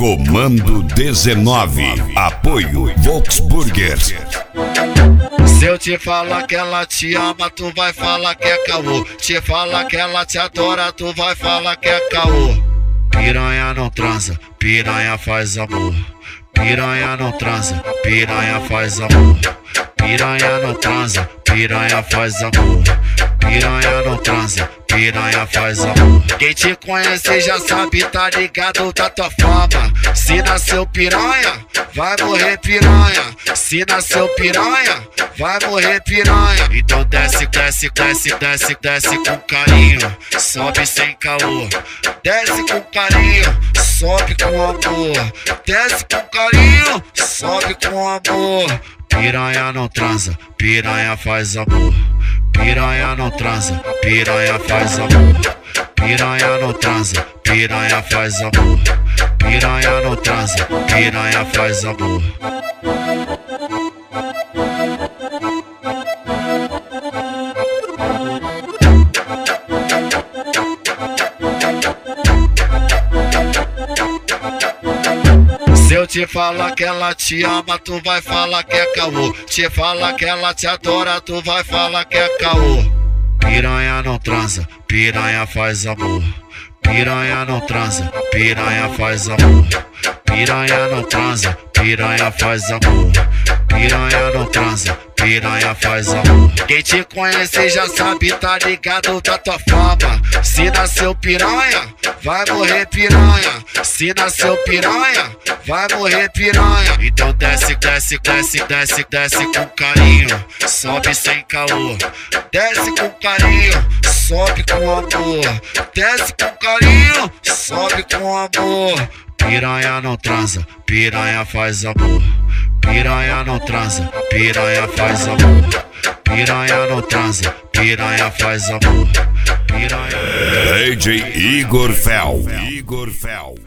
Comando 19. Apoio Volksburger. Se eu te falar que ela te ama, tu vai falar que é caô. Te falar que ela te adora, tu vai falar que é caô. Piranha não transa, piranha faz amor. Piranha não transa, piranha faz amor. Piranha não transa, piranha faz amor. Piranha não transa, piranha faz amor. Quem te conhece já sabe, tá ligado da tua fama. Se nasceu piranha, vai morrer piranha. Se nasceu piranha, vai morrer piranha. Então desce, desce, desce, desce, desce com carinho. Sobe sem caô. Desce com carinho, sobe com amor. Desce com carinho, sobe com amor. Piranha não transa, piranha faz amor. Piranha não transa, piranha faz amor. Piranha não transa, piranha faz amor. Piranha não transa, piranha faz amor. Se eu te falar que ela te ama, tu vai falar que é caô. Te falar que ela te adora, tu vai falar que é caô. Piranha não transa, piranha faz amor. Piranha não transa, piranha faz amor. Piranha não transa, piranha faz amor. Piranha não transa, piranha faz amor. Quem te conhece já sabe, tá ligado da tua fama. Se nasceu piranha, vai morrer piranha. Se nasceu piranha, vai morrer piranha. Então desce, desce, desce, desce, desce com carinho. Sobe sem caô. Desce com carinho, sobe com amor. Desce com carinho, sobe com amor. Piranha não transa, piranha faz amor. Piranha não transa, piranha faz amor. Piranha não transa, piranha faz amor. Piranha... DJ Igor Fel.